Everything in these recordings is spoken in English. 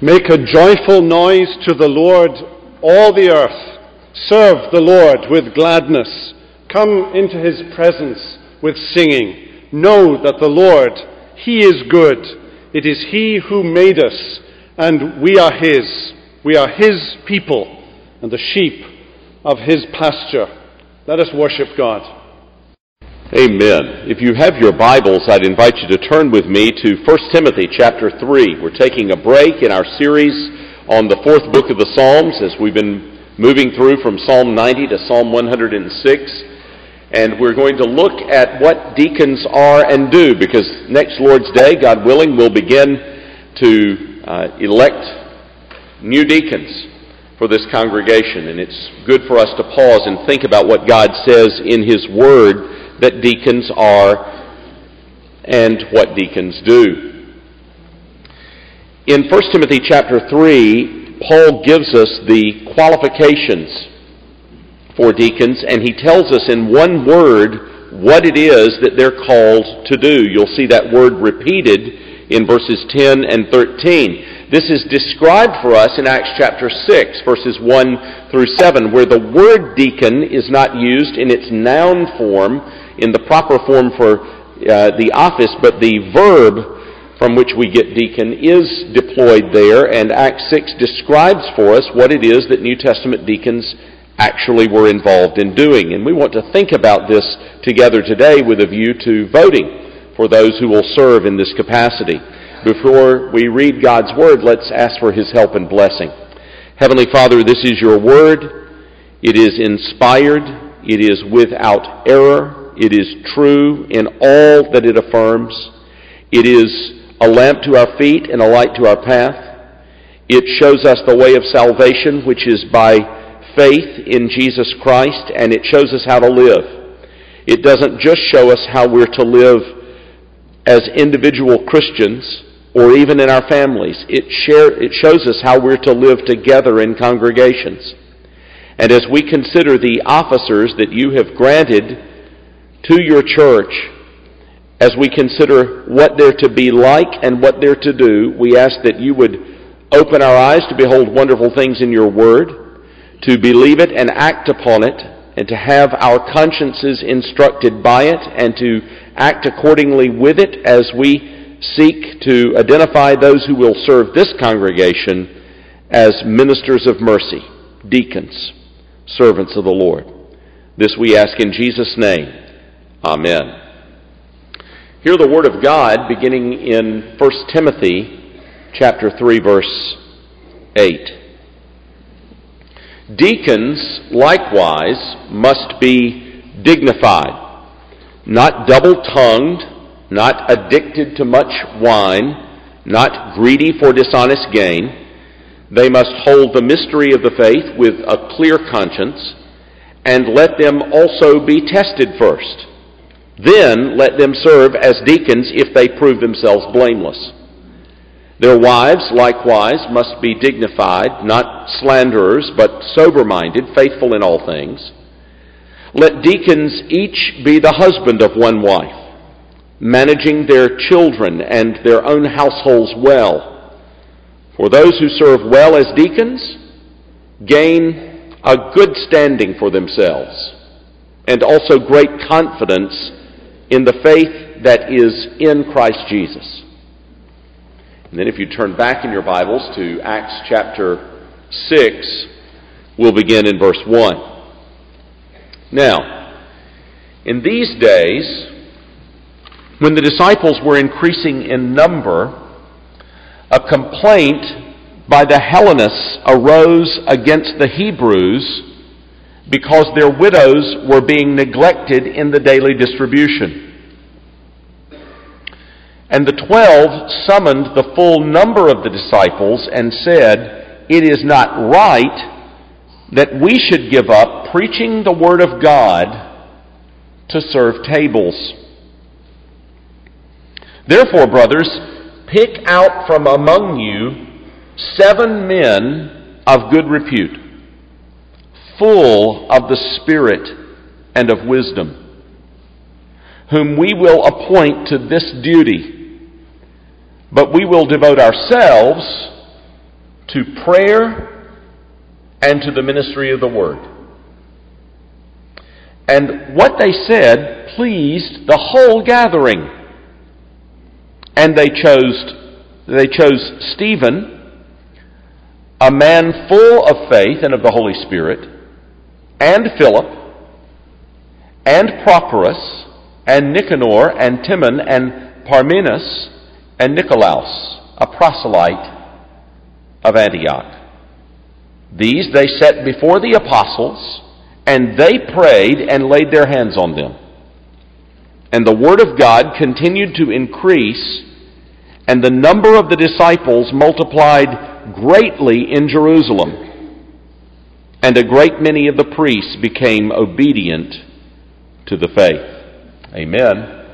Make a joyful noise to the Lord, all the earth. Serve the Lord with gladness. Come into his presence with singing. Know that the Lord, he is good. It is he who made us, and we are his. We are his people and the sheep of his pasture. Let us worship God. Amen. If you have your Bibles, I'd invite you to turn with me to 1 Timothy chapter 3. We're taking a break in our series on the fourth book of the Psalms as we've been moving through from Psalm 90 to Psalm 106. And we're going to look at what deacons are and do, because next Lord's Day, God willing, we'll begin to elect new deacons for this congregation. And it's good for us to pause and think about what God says in his word that deacons are and what deacons do. In 1 Timothy chapter 3, Paul gives us the qualifications for deacons, and he tells us in one word what it is that they're called to do. You'll see that word repeated in verses 10 and 13. This is described for us in Acts chapter 6, verses 1 through 7, where the word deacon is not used in its noun form, in the proper form for the office, but the verb from which we get deacon is deployed there, and Acts 6 describes for us what it is that New Testament deacons actually were involved in doing. And we want to think about this together today with a view to voting for those who will serve in this capacity. Before we read God's Word, let's ask for his help and blessing. Heavenly Father, this is your Word. It is inspired. It is without error. It is true in all that it affirms. It is a lamp to our feet and a light to our path. It shows us the way of salvation, which is by faith in Jesus Christ, and it shows us how to live. It doesn't just show us how we're to live as individual Christians or even in our families. It shows us how we're to live together in congregations. And as we consider the officers that you have granted to your church, as we consider what they're to be like and what they're to do, we ask that you would open our eyes to behold wonderful things in your word, to believe it and act upon it, and to have our consciences instructed by it, and to act accordingly with it as we seek to identify those who will serve this congregation as ministers of mercy, deacons, servants of the Lord. This we ask in Jesus' name. Amen. Hear the word of God beginning in 1 Timothy chapter 3, verse 8. Deacons, likewise, must be dignified, not double-tongued, not addicted to much wine, not greedy for dishonest gain. They must hold the mystery of the faith with a clear conscience, and let them also be tested first. Then let them serve as deacons if they prove themselves blameless. Their wives, likewise, must be dignified, not slanderers, but sober-minded, faithful in all things. Let deacons each be the husband of one wife, managing their children and their own households well. For those who serve well as deacons gain a good standing for themselves, and also great confidence in the faith that is in Christ Jesus. And then if you turn back in your Bibles to Acts chapter 6, we'll begin in verse 1. Now, in these days, when the disciples were increasing in number, a complaint by the Hellenists arose against the Hebrews because their widows were being neglected in the daily distribution. And the 12 summoned the full number of the disciples and said, "It is not right that we should give up preaching the word of God to serve tables. Therefore, brothers, pick out from among you 7 men of good repute, full of the Spirit and of wisdom, whom we will appoint to this duty. But we will devote ourselves to prayer, and to the ministry of the Word. And what they said pleased the whole gathering. And they chose Stephen, a man full of faith and of the Holy Spirit, and Philip, and Prochorus, and Nicanor, and Timon, and Parmenas, and Nicolaus, a proselyte of Antioch. These they set before the apostles, and they prayed and laid their hands on them. And the word of God continued to increase, and the number of the disciples multiplied greatly in Jerusalem. And a great many of the priests became obedient to the faith. Amen.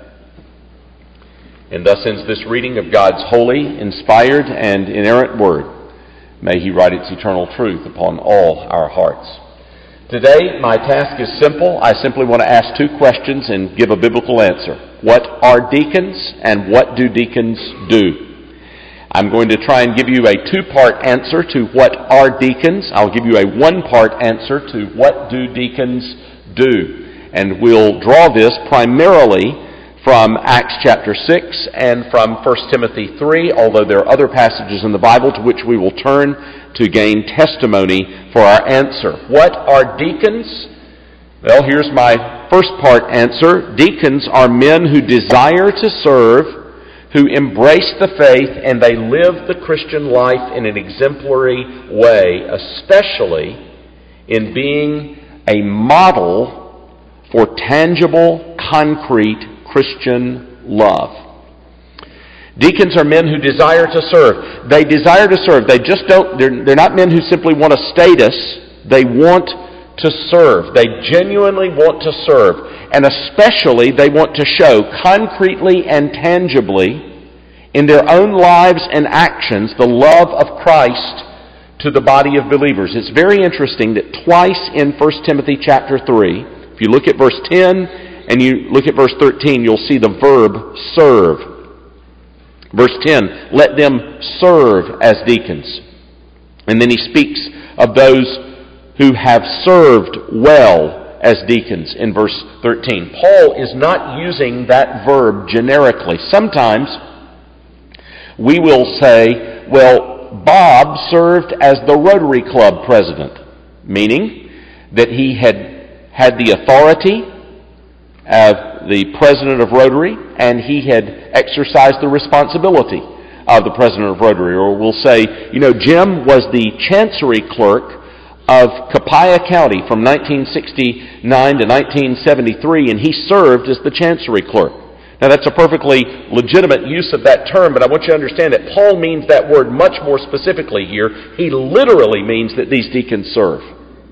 And thus ends this reading of God's holy, inspired, and inerrant word. May He write its eternal truth upon all our hearts. Today, my task is simple. I simply want to ask two questions and give a biblical answer. What are deacons, and what do deacons do? I'm going to try and give you a two-part answer to what are deacons. I'll give you a one-part answer to what do deacons do. And we'll draw this primarily from Acts chapter 6 and from 1 Timothy 3, although there are other passages in the Bible to which we will turn to gain testimony for our answer. What are deacons? Well, here's my first part answer. Deacons are men who desire to serve, who embrace the faith, and they live the Christian life in an exemplary way, especially in being a model for tangible, concrete Christian love. Deacons are men who desire to serve. They desire to serve. They're not men who simply want a status. They want to serve. They genuinely want to serve. And especially they want to show concretely and tangibly in their own lives and actions the love of Christ to the body of believers. It's very interesting that twice in 1 Timothy chapter 3, if you look at verse 10 and you look at verse 13, you'll see the verb serve. Verse 10, let them serve as deacons. And then he speaks of those who have served well as deacons in verse 13. Paul is not using that verb generically. Sometimes we will say, well, Bob served as the Rotary Club president, meaning that he had the authority of the president of Rotary, and he had exercised the responsibility of the president of Rotary. Or we'll say, Jim was the chancery clerk of Copiah County from 1969 to 1973, and he served as the chancery clerk. Now that's a perfectly legitimate use of that term, but I want you to understand that Paul means that word much more specifically here. He literally means that these deacons serve.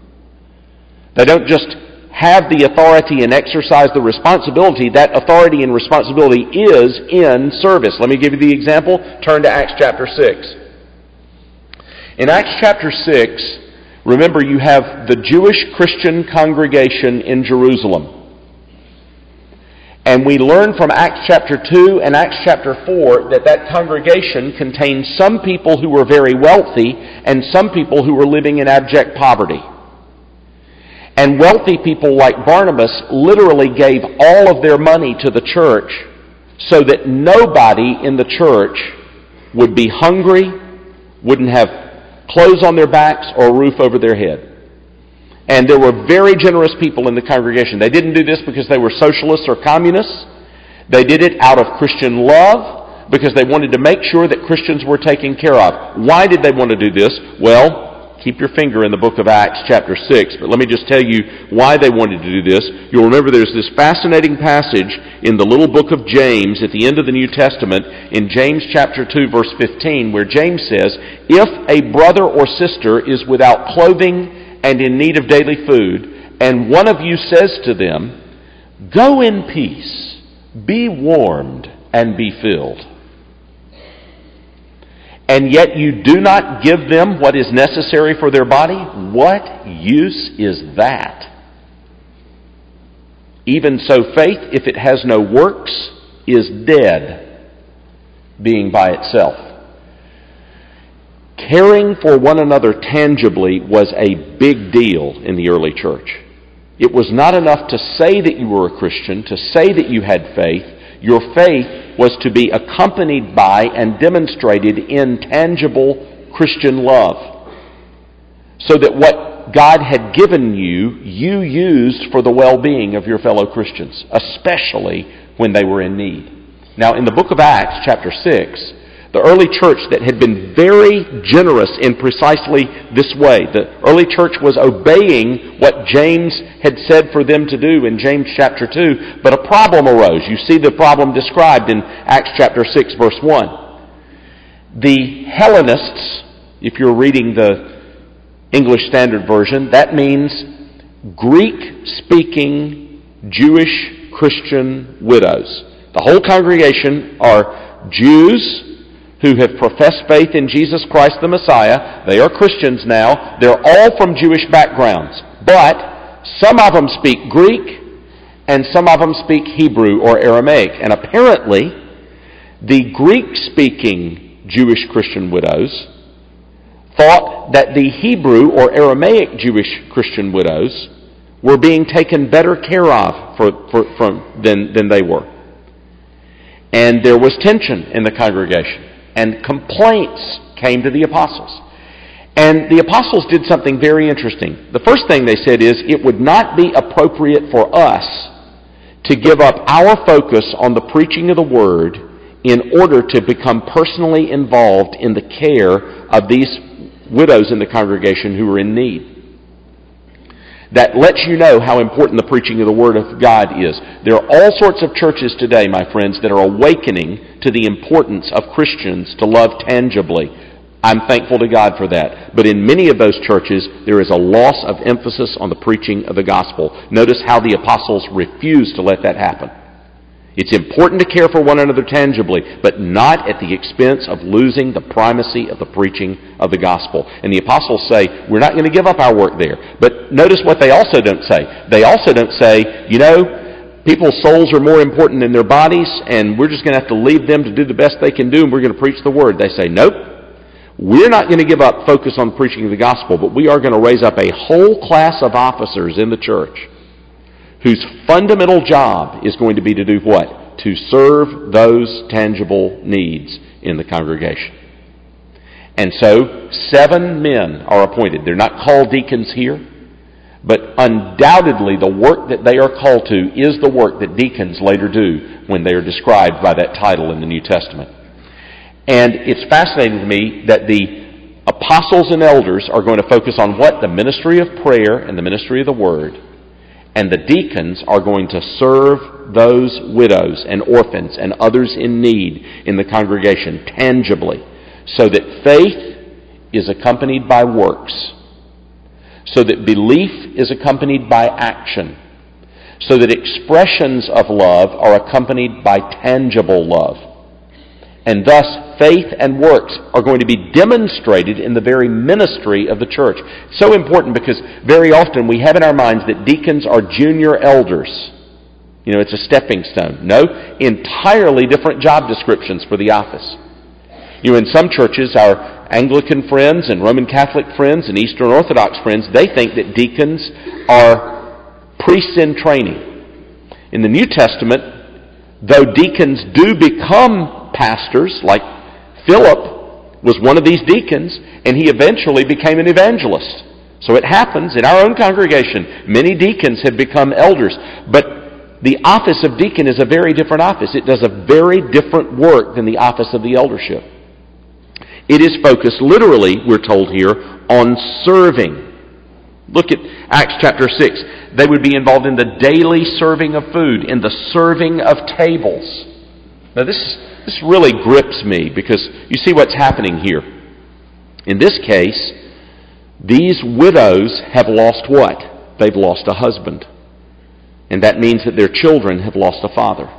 They don't just have the authority and exercise the responsibility. That authority and responsibility is in service. Let me give you the example. Turn to Acts chapter 6. In Acts chapter 6, remember you have the Jewish Christian congregation in Jerusalem. And we learn from Acts chapter 2 and Acts chapter 4 that congregation contained some people who were very wealthy and some people who were living in abject poverty. And wealthy people like Barnabas literally gave all of their money to the church so that nobody in the church would be hungry, wouldn't have clothes on their backs or a roof over their head. And there were very generous people in the congregation. They didn't do this because they were socialists or communists. They did it out of Christian love because they wanted to make sure that Christians were taken care of. Why did they want to do this? Well, keep your finger in the book of Acts chapter 6, but let me just tell you why they wanted to do this. You'll remember there's this fascinating passage in the little book of James at the end of the New Testament in James chapter 2 verse 15 where James says, if a brother or sister is without clothing and in need of daily food, and one of you says to them, go in peace, be warmed and be filled, and yet you do not give them what is necessary for their body, what use is that? Even so, faith, if it has no works, is dead, being by itself. Caring for one another tangibly was a big deal in the early church. It was not enough to say that you were a Christian, to say that you had faith. Your faith was to be accompanied by and demonstrated in tangible Christian love. So that what God had given you, you used for the well-being of your fellow Christians, especially when they were in need. Now, in the book of Acts, chapter 6, the early church that had been very generous in precisely this way. The early church was obeying what James had said for them to do in James chapter 2, but a problem arose. You see the problem described in Acts chapter 6, verse 1. The Hellenists, if you're reading the English Standard Version, that means Greek-speaking Jewish Christian widows. The whole congregation are Jews who have professed faith in Jesus Christ the Messiah. They are Christians now. They're all from Jewish backgrounds. But some of them speak Greek and some of them speak Hebrew or Aramaic. And apparently, the Greek-speaking Jewish Christian widows thought that the Hebrew or Aramaic Jewish Christian widows were being taken better care of than they were. And there was tension in the congregation. And complaints came to the apostles. And the apostles did something very interesting. The first thing they said is, it would not be appropriate for us to give up our focus on the preaching of the Word in order to become personally involved in the care of these widows in the congregation who are in need. That lets you know how important the preaching of the Word of God is. There are all sorts of churches today, my friends, that are awakening to the importance of Christians to love tangibly. I'm thankful to God for that. But in many of those churches, there is a loss of emphasis on the preaching of the gospel. Notice how the apostles refused to let that happen. It's important to care for one another tangibly, but not at the expense of losing the primacy of the preaching of the gospel. And the apostles say, we're not going to give up our work there. But notice what they also don't say. They also don't say, people's souls are more important than their bodies, and we're just going to have to leave them to do the best they can do, and we're going to preach the word. They say, nope. We're not going to give up focus on preaching of the gospel, but we are going to raise up a whole class of officers in the church whose fundamental job is going to be to do what? To serve those tangible needs in the congregation. And so, 7 men are appointed. They're not called deacons here, but undoubtedly the work that they are called to is the work that deacons later do when they are described by that title in the New Testament. And it's fascinating to me that the apostles and elders are going to focus on what? The ministry of prayer and the ministry of the word. And the deacons are going to serve those widows and orphans and others in need in the congregation tangibly, so that faith is accompanied by works, so that belief is accompanied by action, so that expressions of love are accompanied by tangible love. And thus, faith and works are going to be demonstrated in the very ministry of the church. So important because very often we have in our minds that deacons are junior elders. It's a stepping stone. No, entirely different job descriptions for the office. In some churches, our Anglican friends and Roman Catholic friends and Eastern Orthodox friends, they think that deacons are priests in training. In the New Testament, though deacons do become pastors, like Philip was one of these deacons, and he eventually became an evangelist. So it happens in our own congregation. Many deacons have become elders, but the office of deacon is a very different office. It does a very different work than the office of the eldership. It is focused literally, we're told here, on serving. Look at Acts chapter 6. They would be involved in the daily serving of food, in the serving of tables. Now this really grips me because you see what's happening here. In this case, these widows have lost what? They've lost a husband. And that means that their children have lost a father.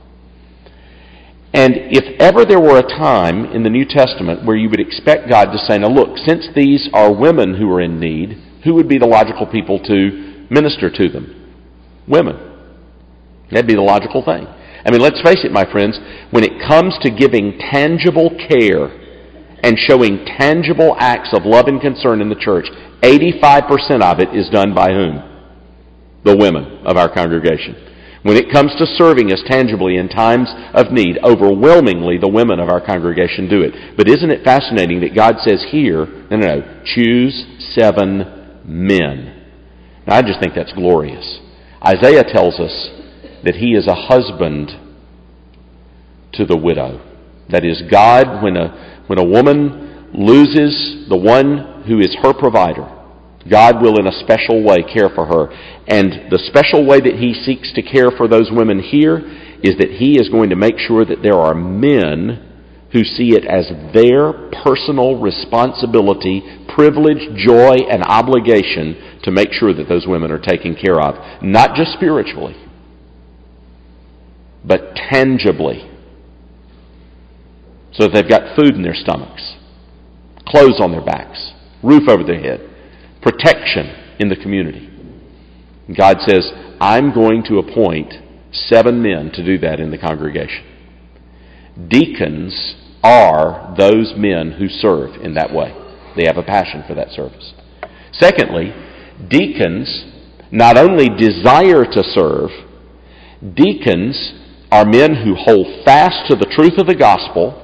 And if ever there were a time in the New Testament where you would expect God to say, now look, since these are women who are in need, who would be the logical people to minister to them? Women. That'd be the logical thing. I mean, let's face it, my friends, when it comes to giving tangible care and showing tangible acts of love and concern in the church, 85% of it is done by whom? The women of our congregation. When it comes to serving us tangibly in times of need, overwhelmingly the women of our congregation do it. But isn't it fascinating that God says here, no, choose 7 men. Now I just think that's glorious. Isaiah tells us that He is a husband to the widow. That is, God, when a woman loses the one who is her provider, God will in a special way care for her. And the special way that He seeks to care for those women here is that He is going to make sure that there are men who see it as their personal responsibility, privilege, joy, and obligation to make sure that those women are taken care of. Not just spiritually, but tangibly. So that they've got food in their stomachs, clothes on their backs, roof over their head, protection in the community. God says, I'm going to appoint 7 men to do that in the congregation. Deacons are those men who serve in that way. They have a passion for that service. Secondly, deacons not only desire to serve, deacons are men who hold fast to the truth of the gospel,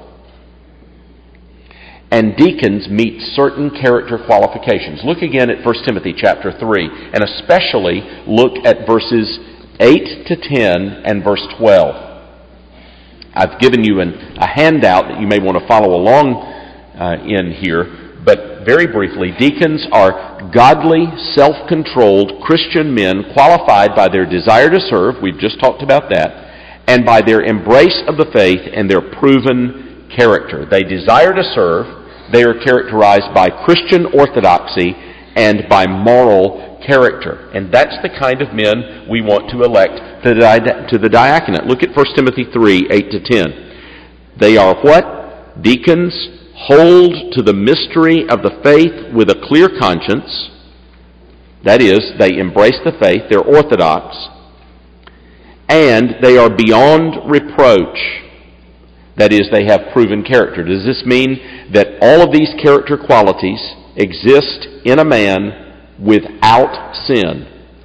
and deacons meet certain character qualifications. Look again at 1 Timothy chapter 3, and especially look at verses 8 to 10 and verse 12. I've given you a handout that you may want to follow along in here, but very briefly, deacons are godly, self-controlled Christian men qualified by their desire to serve, we've just talked about that, and by their embrace of the faith and their proven character. They desire to serve. They are characterized by Christian orthodoxy and by moral character. And that's the kind of men we want to elect to the diaconate. Look at 1 Timothy 3, 8 to 10. They are what? Deacons hold to the mystery of the faith with a clear conscience. That is, they embrace the faith. They're orthodox. And they are beyond reproach. That is, they have proven character. Does this mean that all of these character qualities exist in a man without sin?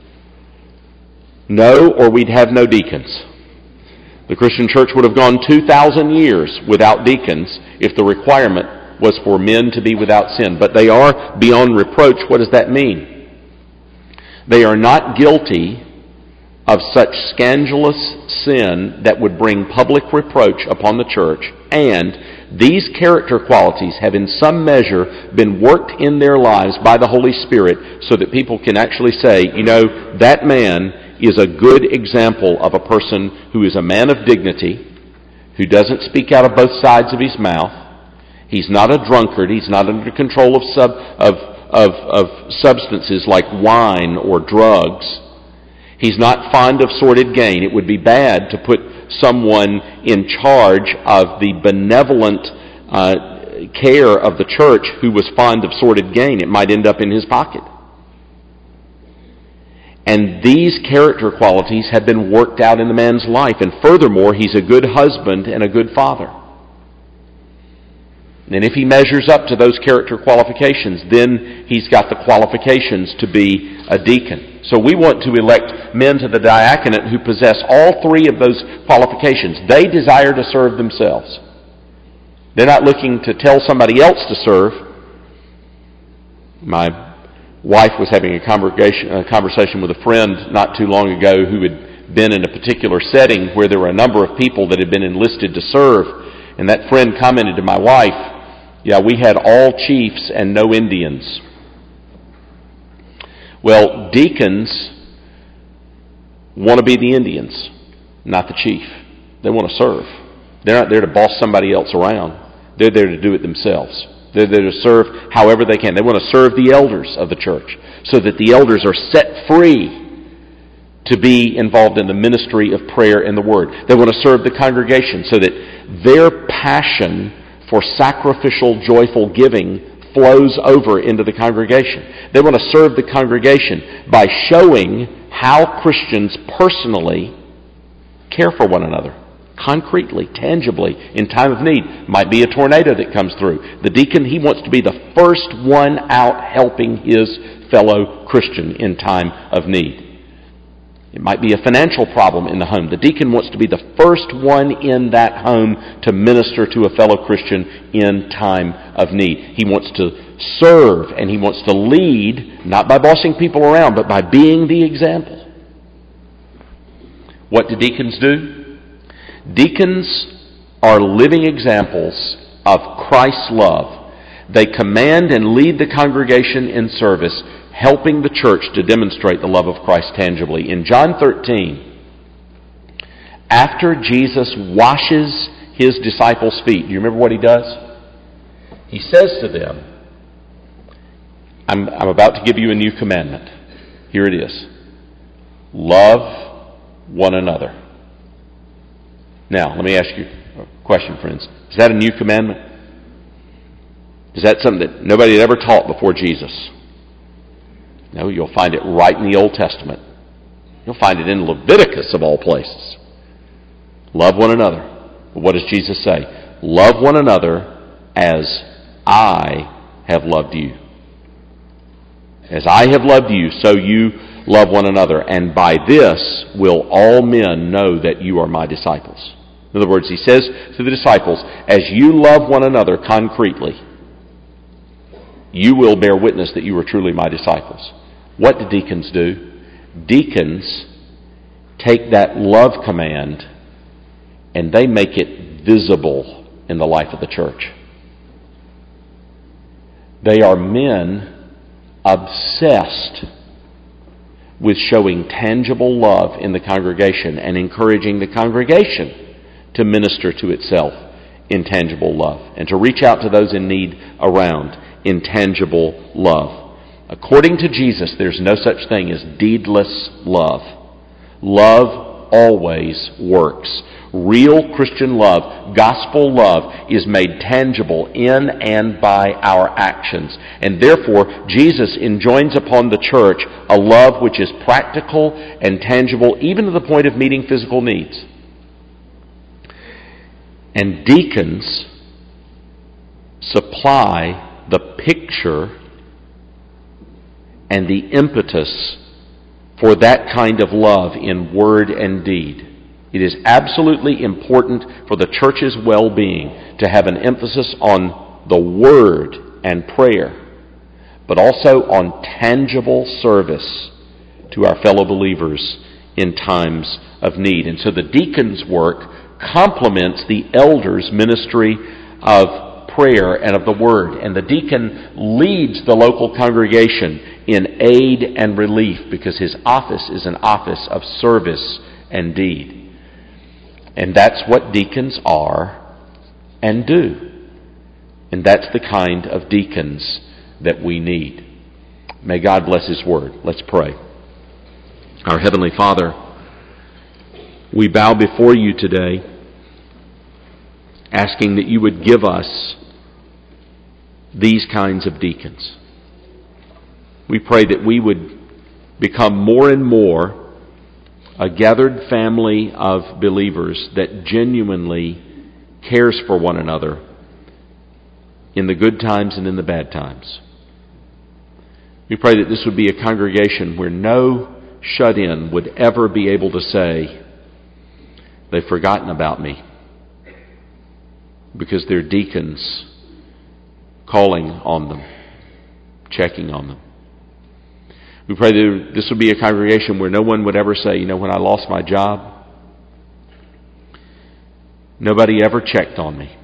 No, or we'd have no deacons. The Christian church would have gone 2,000 years without deacons if the requirement was for men to be without sin. But they are beyond reproach. What does that mean? They are not guilty of such scandalous sin that would bring public reproach upon the church, and these character qualities have in some measure been worked in their lives by the Holy Spirit so that people can actually say, you know, that man is a good example of a person who is a man of dignity, who doesn't speak out of both sides of his mouth. He's not a drunkard. He's not under control of substances like wine or drugs. He's not fond of sordid gain. It would be bad to put someone in charge of the benevolent care of the church who was fond of sordid gain. It might end up in his pocket. And these character qualities have been worked out in the man's life. And furthermore, he's a good husband and a good father. And if he measures up to those character qualifications, then he's got the qualifications to be a deacon. So we want to elect men to the diaconate who possess all 3 of those qualifications. They desire to serve themselves. They're not looking to tell somebody else to serve. My wife was having a conversation with a friend not too long ago who had been in a particular setting where there were a number of people that had been enlisted to serve. And that friend commented to my wife, yeah, we had all chiefs and no Indians. Well, deacons want to be the Indians, not the chief. They want to serve. They're not there to boss somebody else around. They're there to do it themselves. They're there to serve however they can. They want to serve the elders of the church so that the elders are set free to be involved in the ministry of prayer and the Word. They want to serve the congregation so that their passion for sacrificial, joyful giving flows over into the congregation. They want to serve the congregation by showing how Christians personally care for one another. concretely, tangibly, in time of need. Might be a tornado that comes through. The deacon, he wants to be the first one out helping his fellow Christian in time of need. It might be a financial problem in the home. The deacon wants to be the first one in that home to minister to a fellow Christian in time of need. He wants to serve and he wants to lead, not by bossing people around, but by being the example. What do deacons do? Deacons are living examples of Christ's love. They command and lead the congregation in service, helping the church to demonstrate the love of Christ tangibly. In John 13, after Jesus washes his disciples' feet, do you remember what he does? He says to them, I'm about to give you a new commandment. Here it is. Love one another. Now, let me ask you a question, friends. Is that a new commandment? Is that something that nobody had ever taught before Jesus? No, you'll find it right in the Old Testament. You'll find it in Leviticus of all places. Love one another. But what does Jesus say? Love one another as I have loved you. As I have loved you, so you love one another. And by this will all men know that you are my disciples. In other words, he says to the disciples, as you love one another concretely, you will bear witness that you are truly my disciples. What do deacons do? Deacons take that love command and they make it visible in the life of the church. They are men obsessed with showing tangible love in the congregation and encouraging the congregation to minister to itself in tangible love and to reach out to those in need around in tangible love. According to Jesus, there's no such thing as deedless love. Love always works. Real Christian love, gospel love, is made tangible in and by our actions. And therefore, Jesus enjoins upon the church a love which is practical and tangible, even to the point of meeting physical needs. And deacons supply the picture and the impetus for that kind of love in word and deed. It is absolutely important for the church's well-being to have an emphasis on the word and prayer, but also on tangible service to our fellow believers in times of need. And so the deacon's work complements the elder's ministry of prayer and of the word. And the deacon leads the local congregation in aid and relief because his office is an office of service and deed. And that's what deacons are and do. And that's the kind of deacons that we need. May God bless his word. Let's pray. Our Heavenly Father, we bow before you today, asking that you would give us these kinds of deacons. We pray that we would become more and more a gathered family of believers that genuinely cares for one another in the good times and in the bad times. We pray that this would be a congregation where no shut-in would ever be able to say, they've forgotten about me, because they're deacons calling on them, checking on them. We pray that this would be a congregation where no one would ever say, when I lost my job, nobody ever checked on me.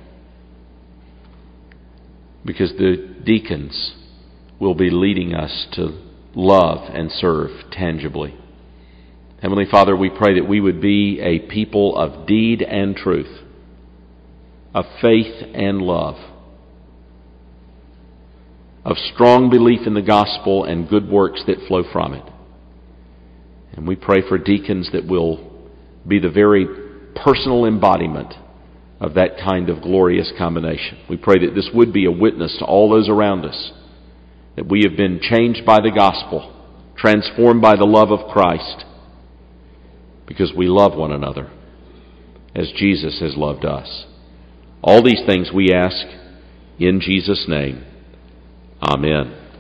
Because the deacons will be leading us to love and serve tangibly. Heavenly Father, we pray that we would be a people of deed and truth, of faith and love, of strong belief in the gospel and good works that flow from it. And we pray for deacons that will be the very personal embodiment of that kind of glorious combination. We pray that this would be a witness to all those around us, that we have been changed by the gospel, transformed by the love of Christ, because we love one another. as Jesus has loved us. All these things we ask in Jesus' name. Amen.